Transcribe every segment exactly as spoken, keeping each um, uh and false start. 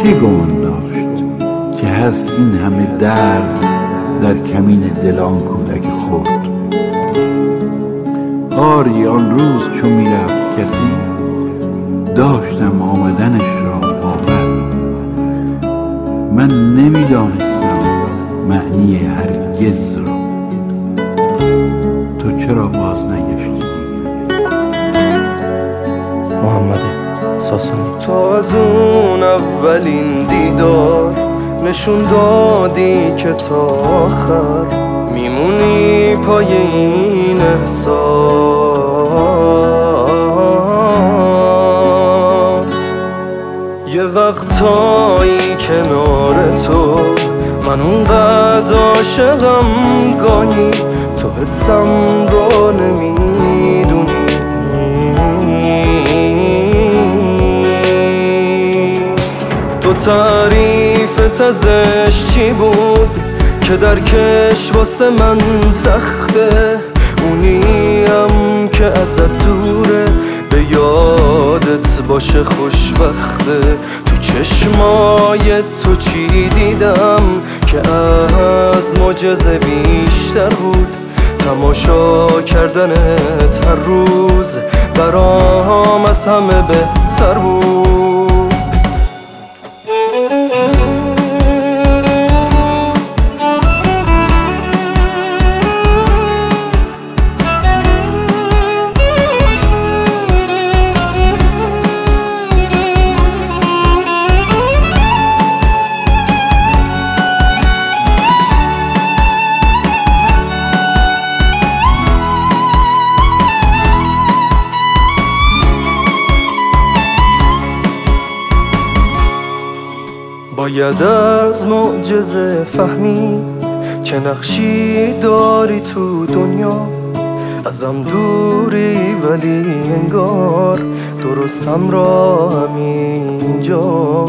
کی گمان داشت که هست این همه درد در کمین دل آن کودک خرد؟ آری آن روز چو میرفت کسی، داشتم آمدنش را باور. من نمیدانستم معنی هرگز را، تو چرا باز نگشتی؟ محمد ساسانی. تو از اون اولین دیدار نشون دادی که تا آخر میمونی پای این احساس. یه وقتایی کنار تو من اونقدر عاشقم، گاهی تو حسم رو نمیدونی. تو تعریفت ازش چی بود که درکش واسه من سخته؟ اونیم که ازت دوره به یادت باشه خوشبخته. تو چشمای تو چی دیدم که از معجزه بیشتر بود؟ تماشا کردنت هر روز برام از همه بهتر بود. باید از معجزه فهمی چه نقشی داری تو دنیا. ازم دوری ولی انگار درستم را همینجا.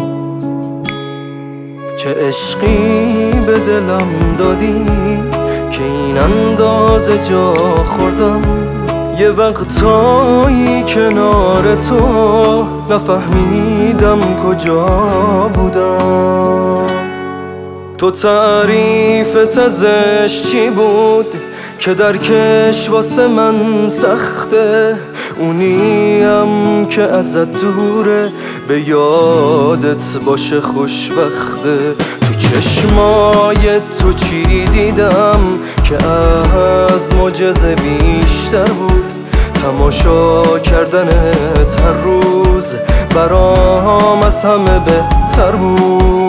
چه عشقی به دلم دادی که این اندازه جا خوردم. یه وقتایی کنار تو نفهمیدم کجا بودم. تو تعریفت ازش چی بود که درکش واسه من سخته؟ اونیم که ازت دوره به یادت باشه خوشبخته. تو چشمای تو چی دیدم که از معجزه بیشتر بود؟ تماشا کردنت هر روز برام از همه بهتر بود.